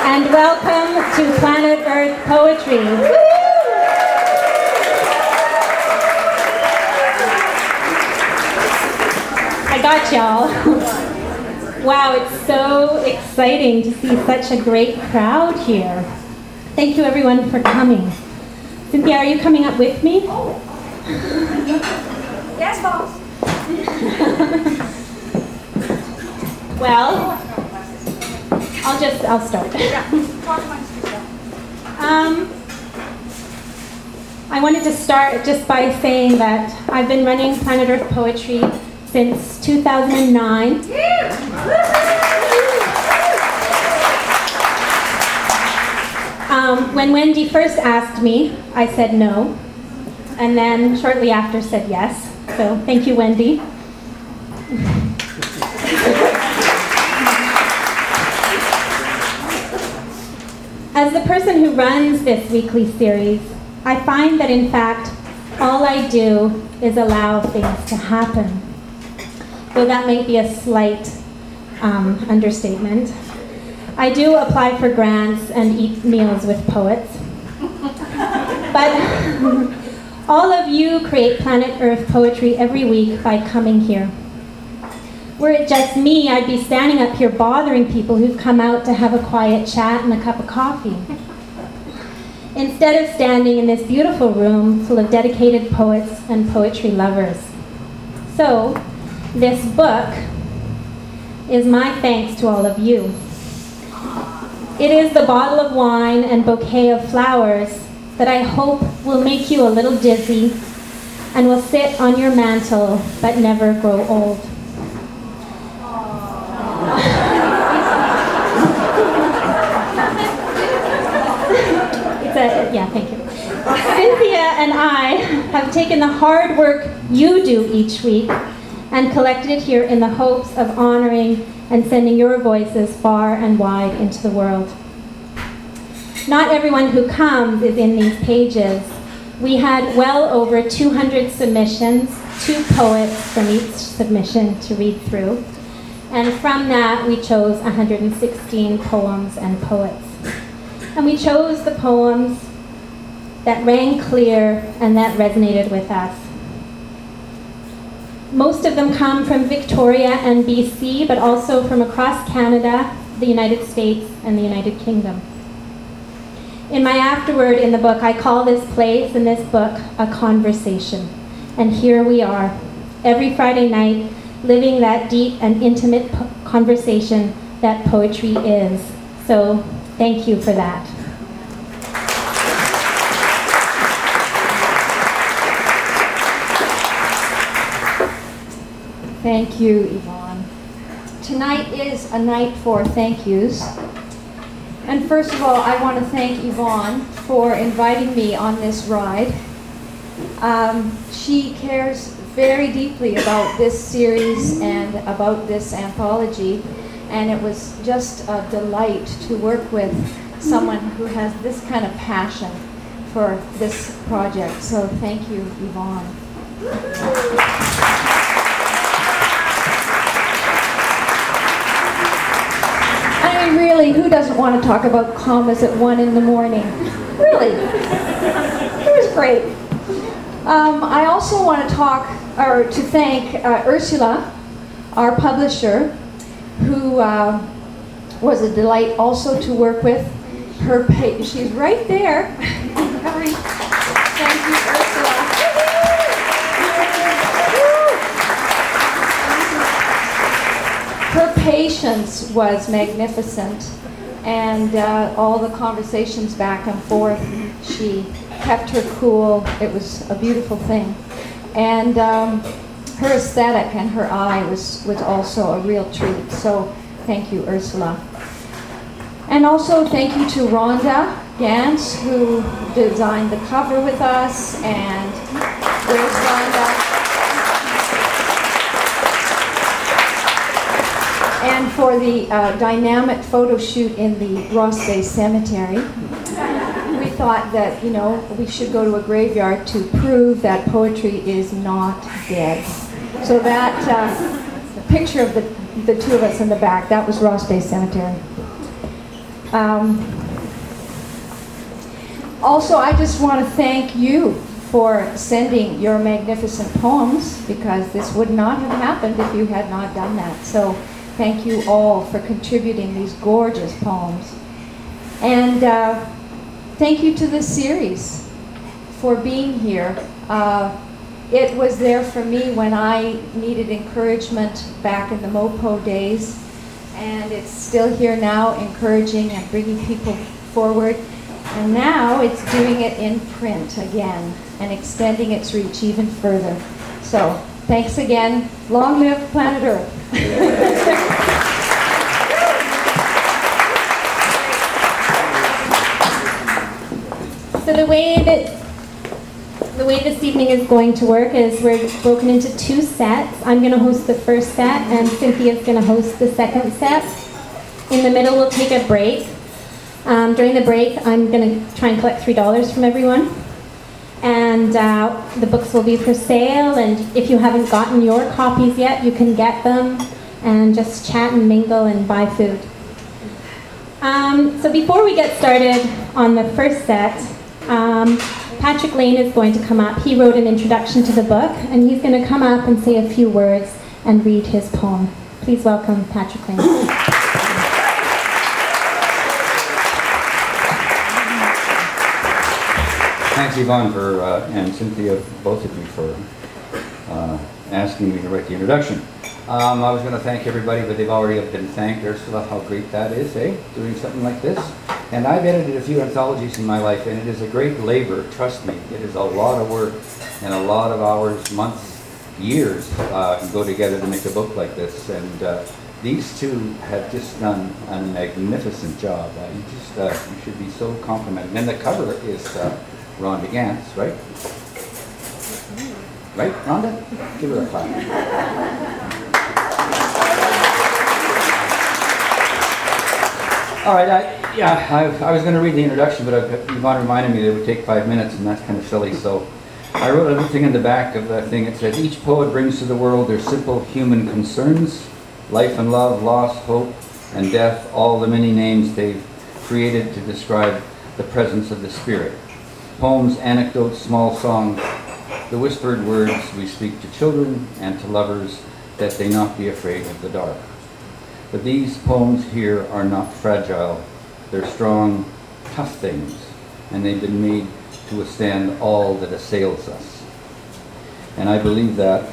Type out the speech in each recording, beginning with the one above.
and welcome to Planet Earth Poetry. I got y'all. Wow, it's so exciting to see such a great crowd here. Thank you everyone for coming. Cynthia, are you coming up with me? Yes, boss. Well, I'll start. I wanted to start just by saying that I've been running Planet Earth Poetry since 2009. When Wendy first asked me, I said no, and then shortly after said yes. So thank you, Wendy. As the person who runs this weekly series, I find that in fact, all I do is allow things to happen. Though that may be a slight understatement. I do apply for grants and eat meals with poets. But all of you create Planet Earth Poetry every week by coming here. Were it just me, I'd be standing up here bothering people who've come out to have a quiet chat and a cup of coffee. Instead of standing in this beautiful room full of dedicated poets and poetry lovers. So, this book is my thanks to all of you. It is the bottle of wine and bouquet of flowers that I hope will make you a little dizzy and will sit on your mantle but never grow old. Thank you. Cynthia and I have taken the hard work you do each week and collected it here in the hopes of honoring and sending your voices far and wide into the world. Not everyone who comes is in these pages. We had well over 200 submissions, 2 poets from each submission to read through. And from that, we chose 116 poems and poets. And we chose the poems that rang clear and that resonated with us. Most of them come from Victoria and BC, but also from across Canada, the United States, and the United Kingdom. In my afterword in the book, I call this place and this book a conversation. And here we are, every Friday night, living that deep and intimate conversation that poetry is. So, thank you for that. Thank you, Yvonne. Tonight is a night for thank yous. And first of all, I want to thank Yvonne for inviting me on this ride. She cares very deeply about this series and about this anthology, and it was just a delight to work with someone who has this kind of passion for this project. So thank you, Yvonne. I mean, really, who doesn't want to talk about commas at 1 in the morning? Really, it was great. I also want to thank Ursula, our publisher, who was a delight also to work with. She's right there. Thank you, Ursula. Her patience was magnificent, and all the conversations back and forth, she kept her cool. It was a beautiful thing. And her aesthetic and her eye was also a real treat. So thank you, Ursula. And also thank you to Rhonda Gantz, who designed the cover with us. And there's Rhonda. And for the dynamic photo shoot in the Ross Bay Cemetery. We thought that, we should go to a graveyard to prove that poetry is not dead. So that picture of the two of us in the back, that was Ross Bay Cemetery. Also, I just want to thank you for sending your magnificent poems, because this would not have happened if you had not done that. So thank you all for contributing these gorgeous poems. And thank you to the series for being here. It was there for me when I needed encouragement back in the MoPo days, and it's still here now, encouraging and bringing people forward. And now it's doing it in print again and extending its reach even further. So thanks again. Long live planet Earth. So the way this evening is going to work is we're broken into two sets. I'm going to host the first set, and Cynthia's going to host the second set. In the middle, we'll take a break. During the break, I'm going to try and collect $3 from everyone. And the books will be for sale, and if you haven't gotten your copies yet, you can get them and just chat and mingle and buy food. So before we get started on the first set, Patrick Lane is going to come up. He wrote an introduction to the book, and he's going to come up and say a few words and read his poem. Please welcome Patrick Lane. Thanks, Yvonne, and Cynthia, both of you, for asking me to write the introduction. I was going to thank everybody, but they've already been thanked. Ursula, how great that is, doing something like this. And I've edited a few anthologies in my life, and it is a great labor, trust me. It is a lot of work and a lot of hours, months, years go together to make a book like this. And these two have just done a magnificent job. You should be so complimented. And the cover is Rhonda Gantz, right? Right, Rhonda? Give her a clap. All right, I was going to read the introduction, but Yvonne reminded me that it would take 5 minutes, and that's kind of silly, so I wrote a little thing in the back of the thing. It says, each poet brings to the world their simple human concerns, life and love, loss, hope, and death, all the many names they've created to describe the presence of the spirit. Poems, anecdotes, small songs, the whispered words we speak to children and to lovers, that they not be afraid of the dark. But these poems here are not fragile. They're strong, tough things, and they've been made to withstand all that assails us. And I believe that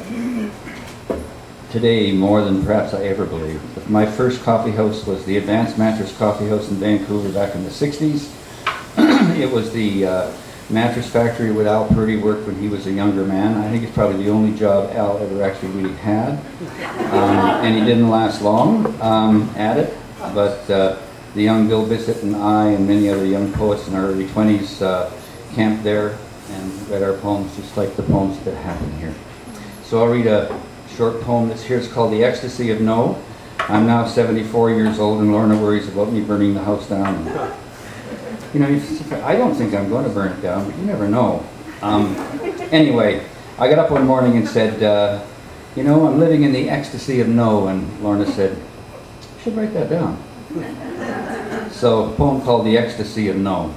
today more than perhaps I ever believed. My first coffee house was the Advanced Mattress Coffee House in Vancouver back in the 60s. It was the mattress factory where Al Purdy worked when he was a younger man. I think it's probably the only job Al ever actually really had. And he didn't last long at it, but the young Bill Bissett and I and many other young poets in our early 20s camped there and read our poems just like the poems that happen here. So I'll read a short poem that's here. It's called The Ecstasy of No. I'm now 74 years old, and Lorna worries about me burning the house down. You know, I don't think I'm going to burn it down, but you never know. Anyway, I got up one morning and said, you know, I'm living in the ecstasy of no, and Lorna said, you should write that down. So, a poem called The Ecstasy of No.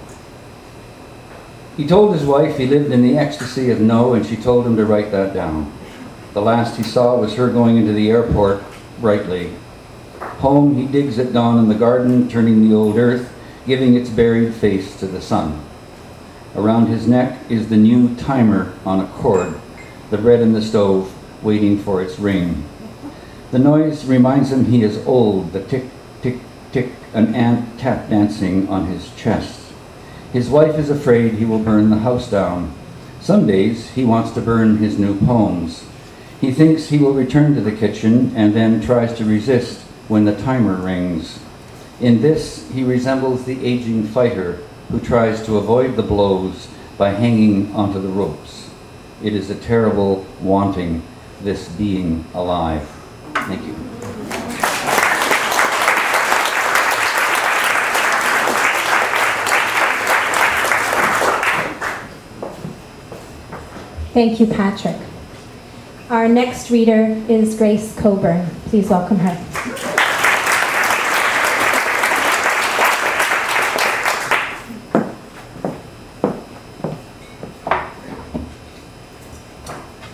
He told his wife he lived in the ecstasy of no, and she told him to write that down. The last he saw was her going into the airport brightly. Home he digs at dawn in the garden, turning the old earth, giving its buried face to the sun. Around his neck is the new timer on a cord, the bread in the stove waiting for its ring. The noise reminds him he is old, the tick, tick, tick, an ant tap dancing on his chest. His wife is afraid he will burn the house down. Some days he wants to burn his new poems. He thinks he will return to the kitchen and then tries to resist when the timer rings. In this, he resembles the aging fighter who tries to avoid the blows by hanging onto the ropes. It is a terrible wanting, this being alive. Thank you. Thank you, Patrick. Our next reader is Grace Coburn. Please welcome her.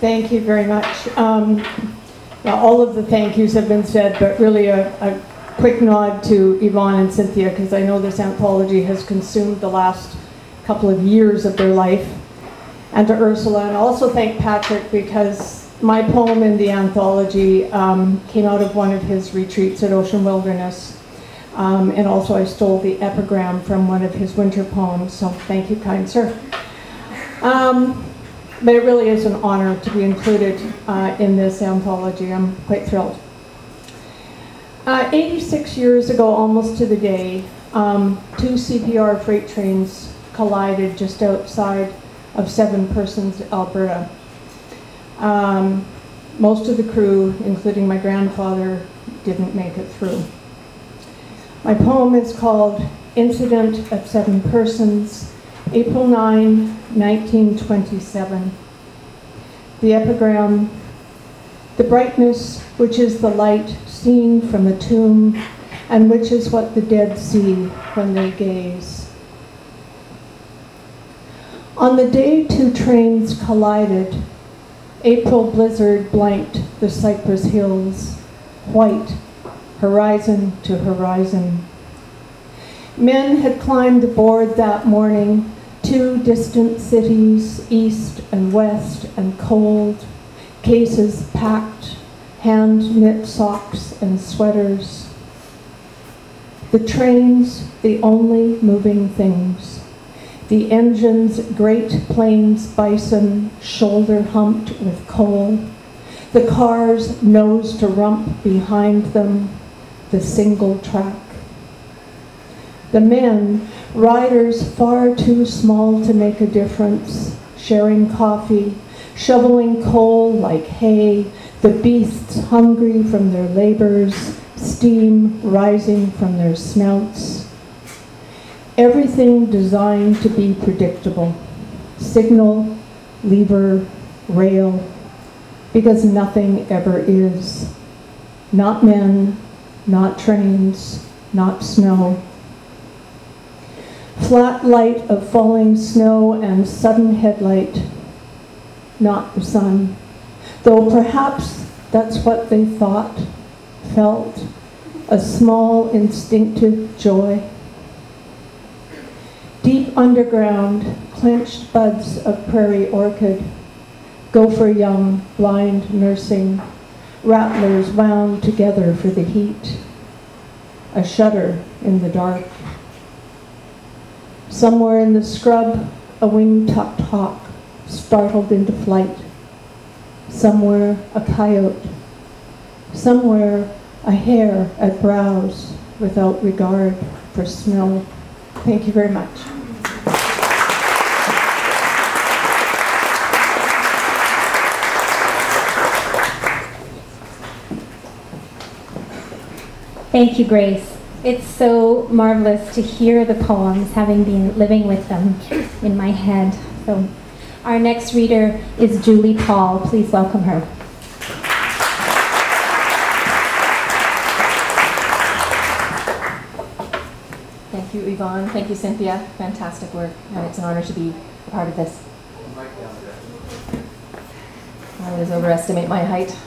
Thank you very much. Well, all of the thank yous have been said, but really a quick nod to Yvonne and Cynthia, because I know this anthology has consumed the last couple of years of their life, and to Ursula, and also thank Patrick, because my poem in the anthology came out of one of his retreats at Ocean Wilderness, and also I stole the epigram from one of his winter poems, so thank you, kind sir. But it really is an honor to be included in this anthology. I'm quite thrilled. 86 years ago, almost to the day, two CPR freight trains collided just outside of Seven Persons, Alberta. Most of the crew, including my grandfather, didn't make it through. My poem is called Incident at Seven Persons, April 9, 1927. The epigram: the brightness which is the light seen from a tomb, and which is what the dead see when they gaze. On the day two trains collided, April blizzard blanked the Cypress Hills, white, horizon to horizon. Men had climbed aboard that morning, two distant cities, east and west and cold, cases packed, hand-knit socks and sweaters. The trains, the only moving things. The engines, great plains bison, shoulder-humped with coal. The cars, nose to rump behind them, the single track. The men, riders far too small to make a difference, sharing coffee, shoveling coal like hay, the beasts hungry from their labors, steam rising from their snouts. Everything designed to be predictable. Signal, lever, rail, because nothing ever is. Not men, not trains, not snow. Flat light of falling snow and sudden headlight, not the sun, though perhaps that's what they thought, felt, a small instinctive joy. Deep underground, clenched buds of prairie orchid, gopher young, blind nursing, rattlers wound together for the heat, a shudder in the dark. Somewhere in the scrub, a wing-tucked hawk, startled into flight. Somewhere, a coyote. Somewhere, a hare at browse, without regard for snow. Thank you very much. Thank you, Grace. It's so marvelous to hear the poems, having been living with them in my head. So, our next reader is Julie Paul. Please welcome her. Thank you, Yvonne. Thank you, Cynthia. Fantastic work, and it's an honor to be a part of this. I always overestimate my height.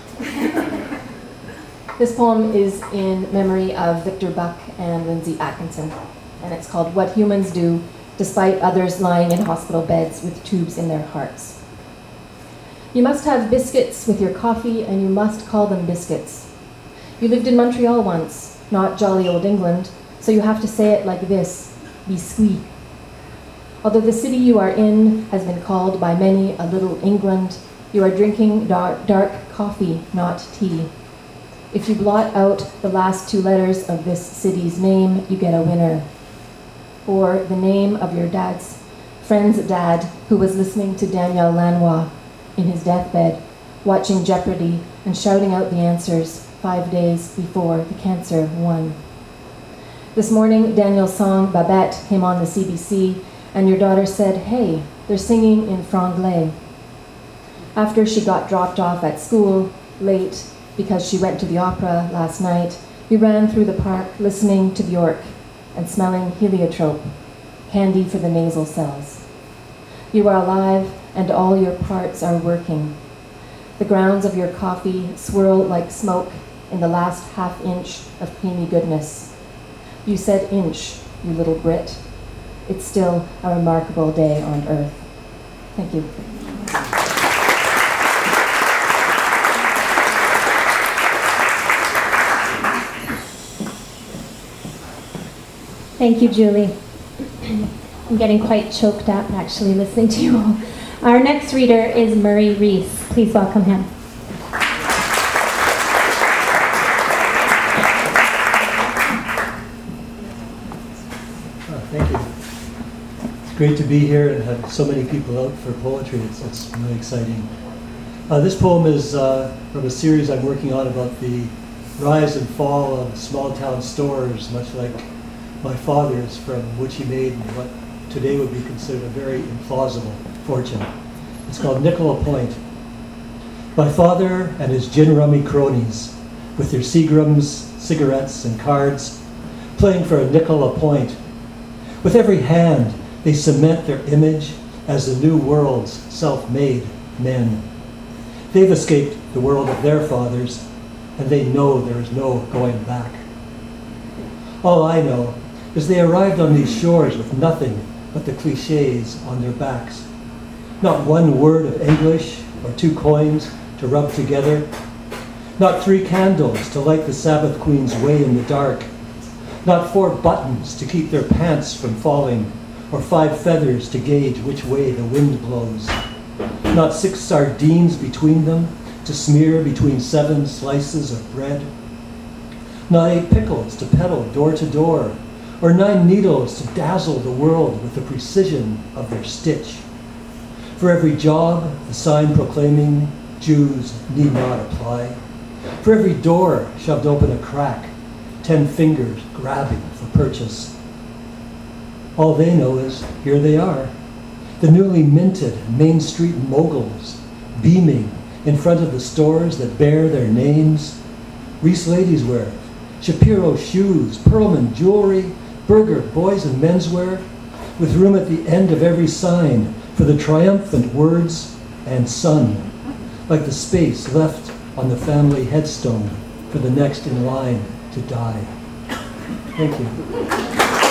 This poem is in memory of Victor Buck and Lindsay Atkinson, and it's called What Humans Do Despite Others Lying in Hospital Beds with Tubes in Their Hearts. You must have biscuits with your coffee, and you must call them biscuits. You lived in Montreal once, not jolly old England, so you have to say it like this, biscuit. Although the city you are in has been called by many a little England, you are drinking dark coffee, not tea. If you blot out the last two letters of this city's name, you get a winner. Or the name of your friend's dad, who was listening to Daniel Lanois in his deathbed, watching Jeopardy and shouting out the answers 5 days before the cancer won. This morning, Daniel's song Babette came on the CBC, and your daughter said, "Hey, they're singing in franglais." After she got dropped off at school, late, because she went to the opera last night, you ran through the park listening to Bjork and smelling heliotrope, candy for the nasal cells. You are alive and all your parts are working. The grounds of your coffee swirl like smoke in the last half inch of creamy goodness. You said inch, you little Brit. It's still a remarkable day on Earth. Thank you. Thank you, Julie. I'm getting quite choked up actually listening to you all. Our next reader is Murray Rees. Please welcome him. Thank you. It's great to be here and have so many people out for poetry. It's really exciting. This poem is from a series I'm working on about the rise and fall of small town stores, much like my father's, from which he made what today would be considered a very implausible fortune. It's called Nickel a Point. My father and his gin rummy cronies, with their Seagrams, cigarettes, and cards, playing for a nickel a point. With every hand, they cement their image as the new world's self-made men. They've escaped the world of their fathers, and they know there is no going back. All I know is they arrived on these shores with nothing but the cliches on their backs. Not one word of English or 2 coins to rub together. Not 3 candles to light the Sabbath Queen's way in the dark. Not 4 buttons to keep their pants from falling, or 5 feathers to gauge which way the wind blows. Not 6 sardines between them to smear between 7 slices of bread. Not 8 pickles to peddle door to door, or 9 needles to dazzle the world with the precision of their stitch. For every job, the sign proclaiming Jews need not apply. For every door shoved open a crack, 10 fingers grabbing for purchase. All they know is, here they are, the newly minted Main Street moguls, beaming in front of the stores that bear their names. Reese Ladies Wear, Shapiro shoes, Perlman jewelry, Berger boys and menswear, with room at the end of every sign for the triumphant words and son, like the space left on the family headstone for the next in line to die. Thank you.